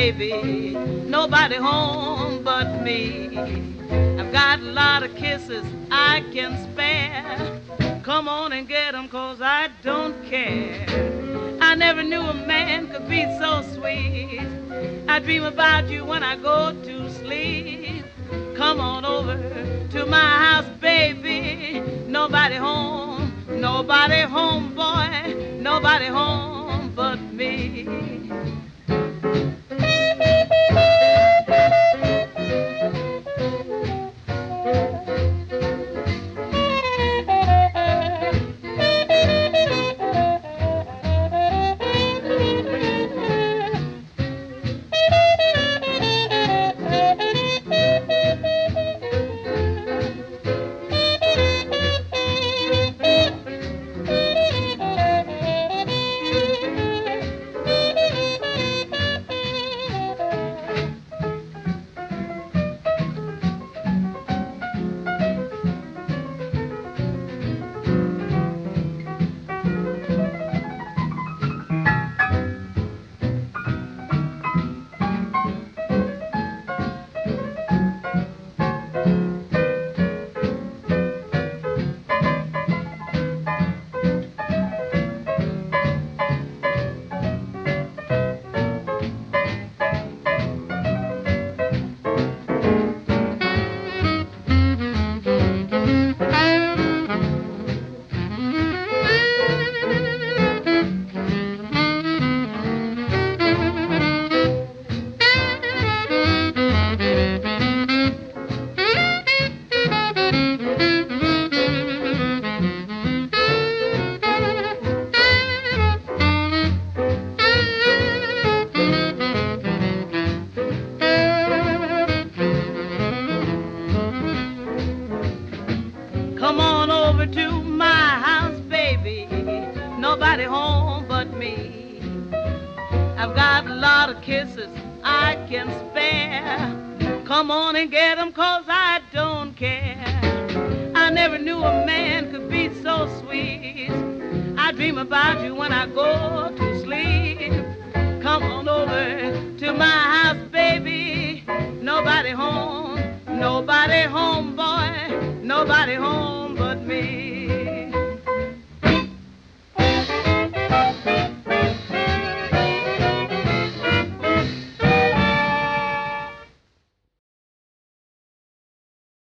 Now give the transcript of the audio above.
baby. Nobody home but me. I've got a lot of kisses I can spare. Come on and get 'em 'cause I don't care. I never knew a man could be so sweet. I dream about you when I go to sleep. Come on over to my house, baby. Nobody home, boy. Nobody home but me. Come on over to my house, baby. Nobody home but me. I've got a lot of kisses I can spare. Come on and get 'em 'cause I don't care. I never knew a man could be so sweet. I dream about you when I go to sleep. Come on over to my house, baby. Nobody home, boy. Nobody home.